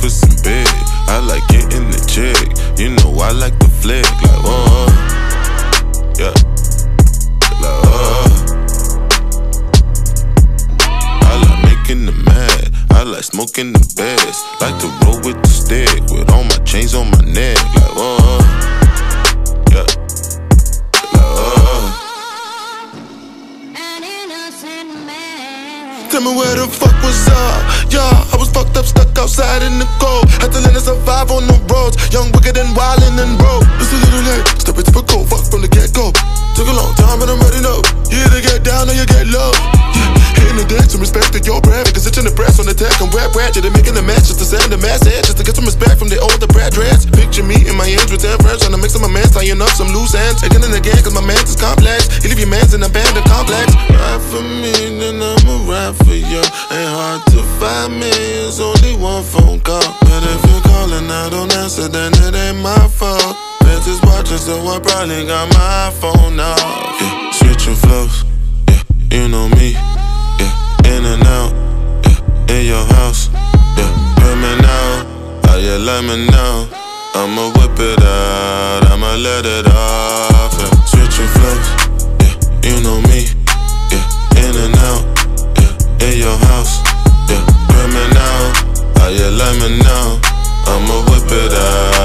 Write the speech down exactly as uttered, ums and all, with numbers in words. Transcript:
breakfast in bed. I like getting the check. You know I like the flick. Like, oh, yeah. Like, oh. I like making them mad. I like smoking the best. Like to roll with the stick with all my chains on my neck. Like, oh, yeah. Like, oh. Tell me where the fuck was up? Yeah, I was fucked up, stuck outside in the cold. Had to learn to survive on the roads. Young, wicked, and wildin' and broke. It's a little late, step into the cold, fuck from the get-go. Took a long time, but I'm ready now. You either get down or you get low. Yeah, hitting the deck to respect that your brand. Cause it's in the press on the tech and rap ratchet. They're making the match just to send a mass head. Just to get some respect from the older brat dreads. Picture me in my ends with ten friends, trying to mix up my mans, tying up some loose ends. Again and again, cause my man's is complex. You leave your mans in a abandoned complex. Ride for me, then I'ma ride for you. Ain't hard to find me, it's only one phone call. But if you're calling, I don't answer, then it ain't my fault. Feds is watching, so I probably got my phone off. Yeah, switching flows, yeah, you know me. Yeah, in and out, yeah, in your house. Yeah, hear me now, how you let me know. I'ma whip it out, I'ma let it off. Yeah, switching flows, yeah, you know me. Yeah, in and out, yeah, in your house. Yeah, hear me now, how you let me know. I'ma whip it out.